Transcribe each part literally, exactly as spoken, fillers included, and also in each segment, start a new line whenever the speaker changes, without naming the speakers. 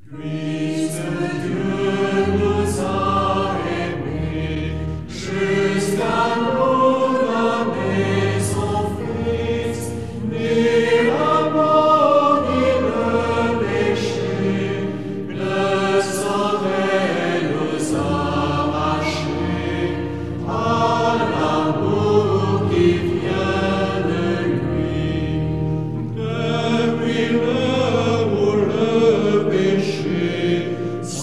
Puisque Dieu nous a aimés, jusqu'à nous donner son Fils, ni la mort ni le péché ne saurait nous arracher à l'amour qui vient de lui. Depuis l'heure où le péché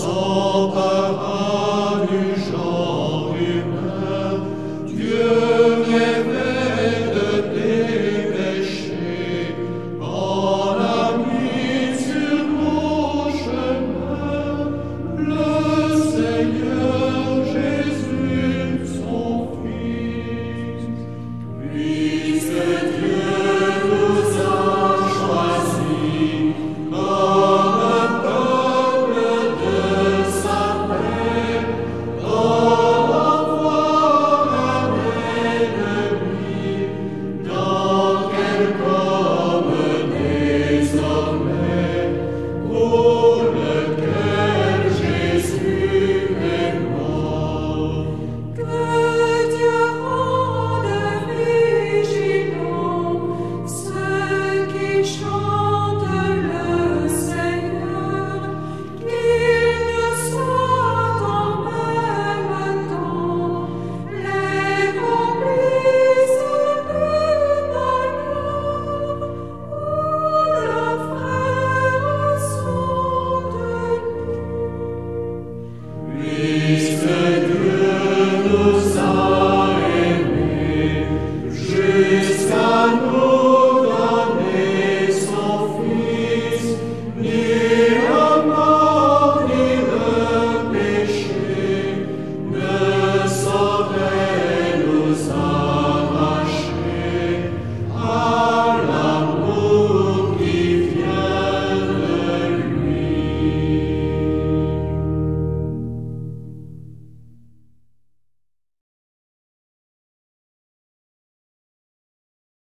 s'empara du genre humain, Dieu rêvait de dépêcher en a mis sur nos chemins le Seigneur Jésus, son Fils. Puisque Dieu nous a choisis comme un peuple de sa paix, pour avoir un ennemi dans quel comme désormais, pour lequel Jésus est mort. Que Dieu rende vigilants ceux qui chantent le Seigneur, qu'ils ne soient en même temps les complices du malheur, où leurs frères sont tenus. Puisque Dieu nous a aimés, jusqu'à nous donner son Fils, ni